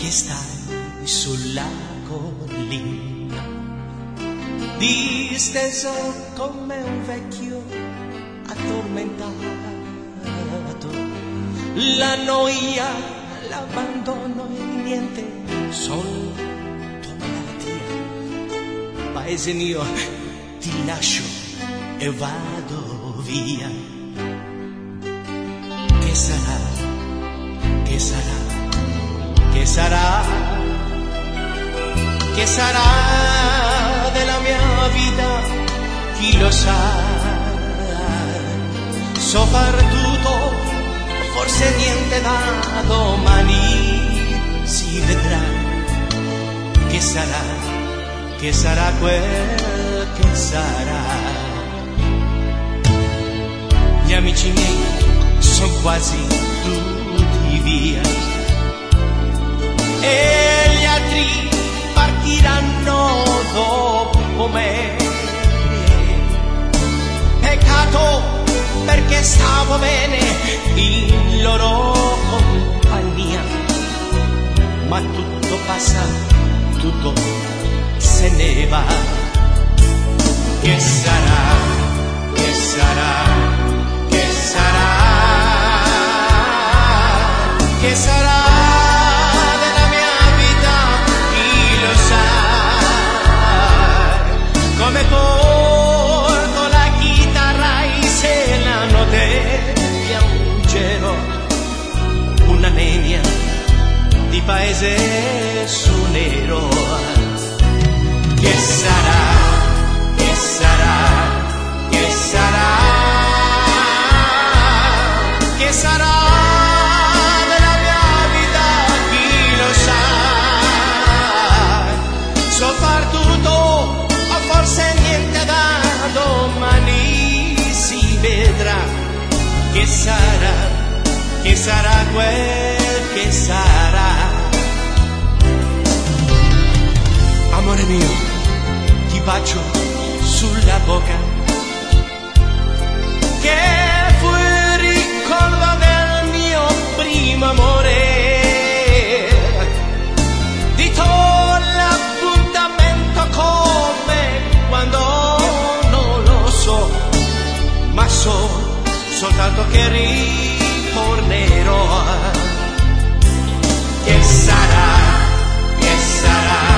che stai sulla collina, disteso come un vecchio addormentato. La noia, l'abbandono e niente, solo tua malattia. Paese mio, ti lascio e vado via. Che sarà, che sarà, che sarà, che sarà della mia vita, chi lo sa. So far tutto, forse niente da domani si vedrà. Che sarà quel che sarà. Gli amici miei sono quasi tutti via e gli altri partiranno dopo me. Peccato, perché stavo bene in loro compagnia, ma tutto passa, tutto se ne va. Che sarà, che sarà, che sarà, che sarà della mia vita, chi lo sa. Come porto la chitarra e se la notte piangerò, un'anemia di paese su nero. Che sarà, che sarà, che sarà, che sarà della mia vita, chi lo sa. So far tutto, o forse niente da domani si vedrà. Che sarà quel che sarà. Amore mio, ti bacio sulla bocca, che fu il ricordo del mio primo amore. Di to l'appuntamento come quando non lo so, ma so soltanto che ritornerò. Che sarà, che sarà.